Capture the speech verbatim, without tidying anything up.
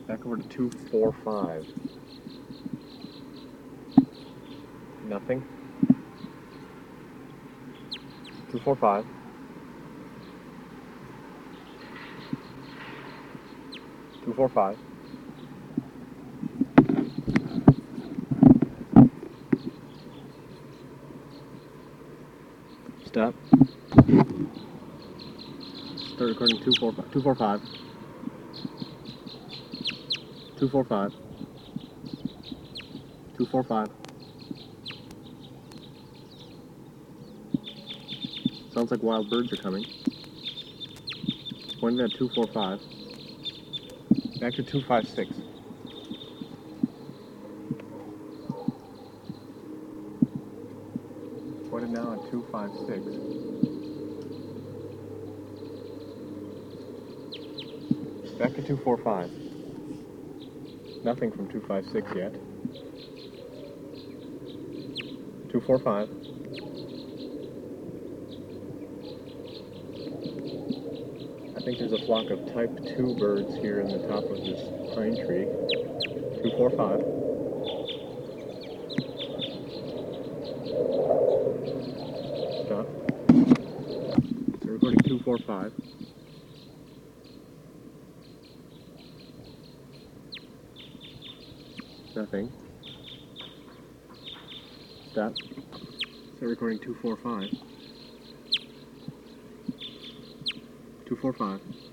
Back over to two four five. Nothing. two four five. two four five. Stop. Start recording two four five. two four five. two four five. two four five. Sounds like wild birds are coming. Pointed at two four five. Back to two five six. Pointed now at two five six. Back to two four five. Nothing from two five six yet. two four five. I think there's a flock of type two birds here in the top of this pine tree. two four five. Stop. So recording two four five. Nothing. Stop. So recording two four five. two four five.